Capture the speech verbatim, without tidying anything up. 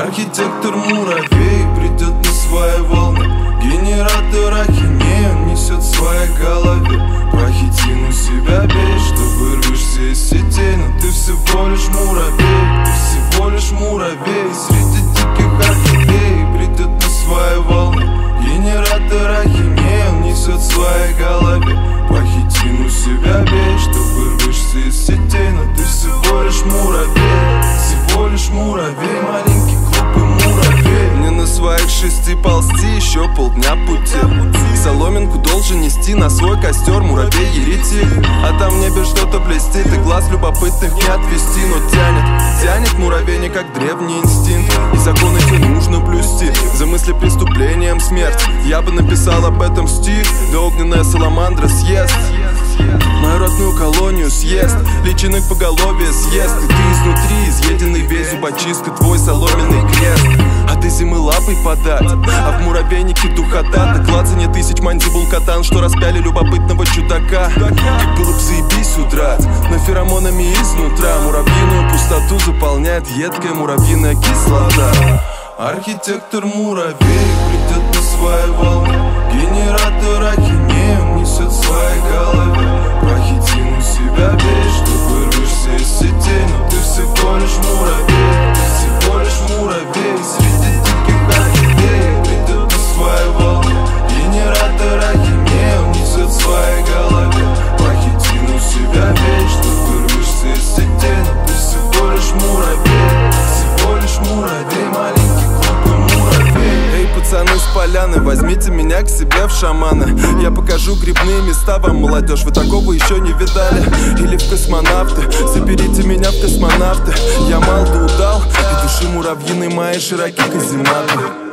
Архитектор муравей придет на свои волны. Генератор ахинеи он несет в своей голове. Пахитину себя бей, что вырвешься из сетей. Но ты всего лишь муравей, ты всего лишь муравей. Среди диких орхидей придет на свои волны. Генератор ахинеи он несет в своей голове. Пахитину себя бей, что вырвешься из сетей. Но ты всего лишь муравей, всего лишь муравей, маленький глупый муравей. Мне на своих шести ползти еще полдня пути. Соломинку должен нести на свой костер муравей еретик. А там в небе что-то блестит, и глаз любопытных не отвести. Но тянет, тянет муравейник, как древний инстинкт. И законы эти нужно блюсти, за мысли преступлением смерть. Я бы написал об этом стих, да огненная саламандра съест мою родную колонию, съест личинок поголовье, съест. И ты изнутри изъеденный весь зубочисткой твой соломенный крест. А ты зимы лапой подать, а в муравейнике духота. Так клацанье тысяч мандибул катан, что распяли любопытного чудака. Как было б заебись удрать, но феромонами изнутра муравьиную пустоту заполняет едкая муравьиная кислота. Архитектор муравей придет на свои волны. Генератор ахинеи он несет в своей голове. Пахитину себя бей, что вырвешься из сетей. Но ты всего лишь муравей, ты всего лишь муравей. Среди диких орхидей придет на свои волны. Генератор ахинеи он несет в своей голове. Пахитину себя бей, что вырвешься из сетей. Но ты всего лишь муравей, всего лишь муравей, маленький глупый муравей. Эй, пацаны с поляны, возьмите меня к себе в шаманы. Я покажу грибные места вам, молодежь, вы такого еще не видали. Или в космонавты, заберите меня в космонавты. Я мал да удал, и души муравьиной моей широки казематы.